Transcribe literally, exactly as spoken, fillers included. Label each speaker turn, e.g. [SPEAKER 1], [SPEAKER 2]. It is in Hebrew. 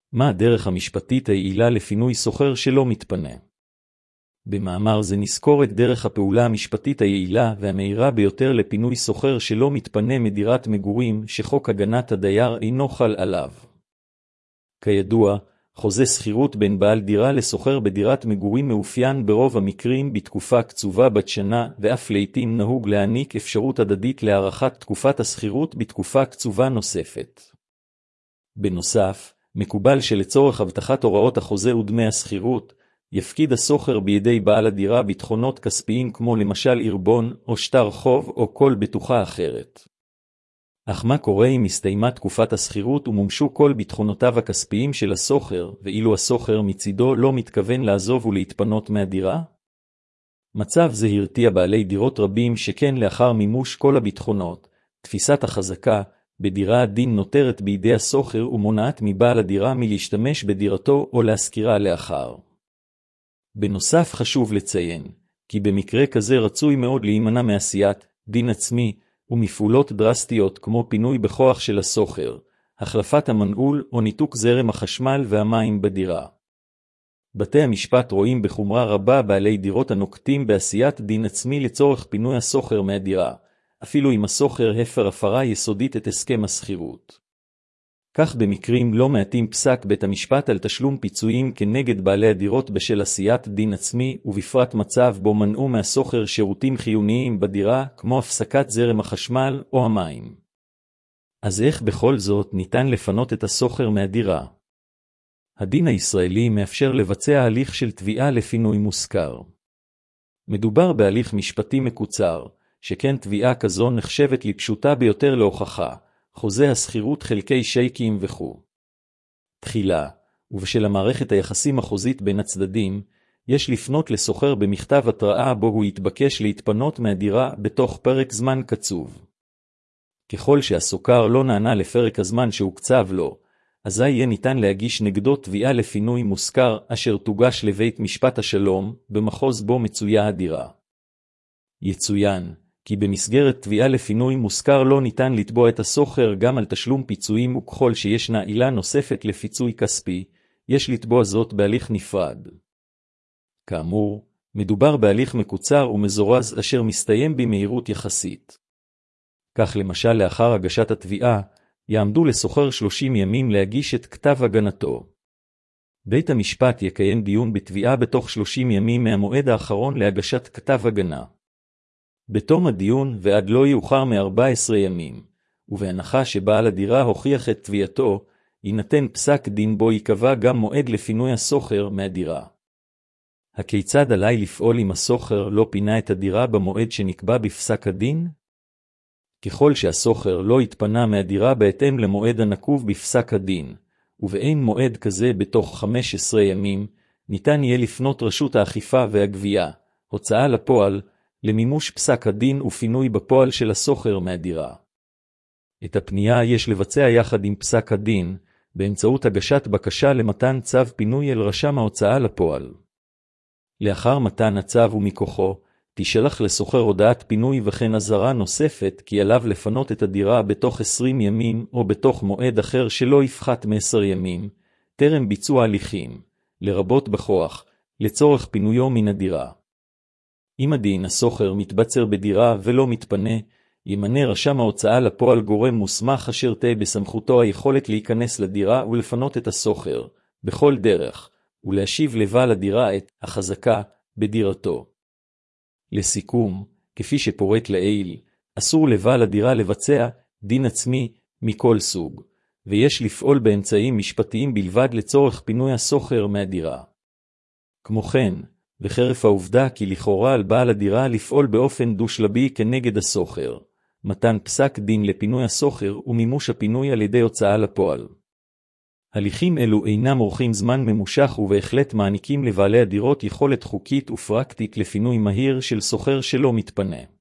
[SPEAKER 1] מה הדרך המשפטית היעילה לפינוי סוחר שלא מתפנה? במאמר זה נזכור את דרך הפעולה המשפטית היעילה והמהירה ביותר לפינוי סוחר שלא מתפנה מדירת מגורים שחוק הגנת הדייר אינו חל עליו. כידוע, חוזה שכירות בין בעל דירה לסוחר בדירת מגורים מאופיין ברוב המקרים בתקופה קצובה בת שנה, ואף לעתים נהוג להעניק אפשרות הדדית להארכת תקופת השכירות בתקופה קצובה נוספת. בנוסף, מקובל שלצורך הבטחת הוראות החוזה ודמי השכירות, יפקיד הסוחר בידי בעל הדירה ביטחונות כספיים כמו למשל ערבון או שטר חוב או כל בטוחה אחרת. אך מה קורה אם הסתיימה תקופת השכירות ומומשו כל ביטחונותיו הכספיים של הסוחר, ואילו הסוחר מצידו לא מתכוון לעזוב ולהתפנות מהדירה? מצב זה הרתיע בעלי דירות רבים שכן לאחר מימוש כל הביטחונות, תפיסת החזקה בדירה הדין נותרת בידי הסוחר ומונעת מבעל הדירה מלהשתמש בדירתו או להשכירה לאחר. בנוסף חשוב לציין, כי במקרה כזה רצוי מאוד להימנע מעשיית דין עצמי ומפעולות דרסטיות כמו פינוי בכוח של הסוחר, החלפת המנעול או ניתוק זרם החשמל והמים בדירה. בתי המשפט רואים בחומרה רבה בעלי דירות הנוקטים בעשיית דין עצמי לצורך פינוי הסוחר מהדירה, אפילו אם הסוחר הפר הפרה יסודית את הסכם השכירות. כך במקרים לא מעטים פסק בית המשפט על תשלום פיצויים כנגד בעלי הדירות בשל עשיית דין עצמי, ובפרט מצב בו מנעו מהסוחר שירותים חיוניים בדירה כמו הפסקת זרם החשמל או המים. אז איך בכל זאת ניתן לפנות את הסוחר מהדירה? הדין הישראלי מאפשר לבצע הליך של תביעה לפינוי מושכר. מדובר בהליך משפטי מקוצר, שכן תביעה כזו נחשבת לפשוטה ביותר להוכחה, חוזה השכירות חלקי שייקים וכו'. תחילה, ובשל המערכת היחסים החוזית בין הצדדים, יש לפנות לסוחר במכתב התראה בו הוא יתבקש להתפנות מהדירה בתוך פרק זמן קצוב. ככל שהסוחר לא נענה לפרק הזמן שהוקצב לו, אזי יהיה ניתן להגיש נגדו תביעה לפינוי מושכר אשר תוגש לבית משפט השלום במחוז בו מצויה הדירה. יצוין, כי במסגרת תביעה לפינוי מושכר לא ניתן לתבוע את הסוחר גם על תשלום פיצויים, וככל שישנה עילה נוספת לפיצוי כספי, יש לתבוע זאת בהליך נפרד. כאמור, מדובר בהליך מקוצר ומזורז אשר מסתיים במהירות יחסית. כך למשל לאחר הגשת התביעה, יעמדו לסוחר שלושים ימים להגיש את כתב הגנתו. בית המשפט יקיים דיון בתביעה בתוך שלושים ימים מהמועד האחרון להגשת כתב הגנה. בתום הדיון ועד לא יאוחר מ-ארבעה עשר ימים, ובהנחה שבעל הדירה הוכיח את תביעתו, יינתן פסק דין בו יקבע גם מועד לפינוי הסוחר מהדירה. הכיצד עליי לפעול אם הסוחר לא פינה את הדירה במועד שנקבע בפסק הדין? ככל שהסוחר לא התפנה מהדירה בהתאם למועד הנקוב בפסק הדין, ובאין מועד כזה בתוך חמישה עשר ימים, ניתן יהיה לפנות רשות האכיפה והגבייה, הוצאה לפועל, למימוש פסק הדין ופינוי בפועל של הסוחר מהדירה. את הפנייה יש לבצע יחד עם פסק הדין, באמצעות הגשת בקשה למתן צו פינוי אל רשם ההוצאה לפועל. לאחר מתן הצו ומכוחו, תשלח לסוחר הודעת פינוי וכן אזהרה נוספת כי עליו לפנות את הדירה בתוך עשרים ימים או בתוך מועד אחר שלא יפחת מ-עשרה ימים, טרם ביצוע הליכים, לרבות בכוח, לצורך פינויו מן הדירה. אם הדין הסוחר מתבצר בדירה ולא מתפנה, ימנה רשם ההוצאה לפועל גורם מוסמך אשר תהיה בסמכותו היכולת להיכנס לדירה ולפנות את הסוחר, בכל דרך, ולהשיב לבעל הדירה את החזקה בדירתו. לסיכום, כפי שפורט לעיל, אסור לבעל הדירה לבצע דין עצמי מכל סוג, ויש לפעול באמצעים משפטיים בלבד לצורך פינוי הסוחר מהדירה. כמו כן, וחרף העובדה כי לכאורה על בעל הדירה לפעול באופן דו-שלבי כנגד הסוחר, מתן פסק דין לפינוי הסוחר ומימוש הפינוי על ידי הוצאה לפועל. הליכים אלו אינם אורכים זמן ממושך ובהחלט מעניקים לבעלי הדירות יכולת חוקית ופרקטית לפינוי מהיר של סוחר שלא מתפנה.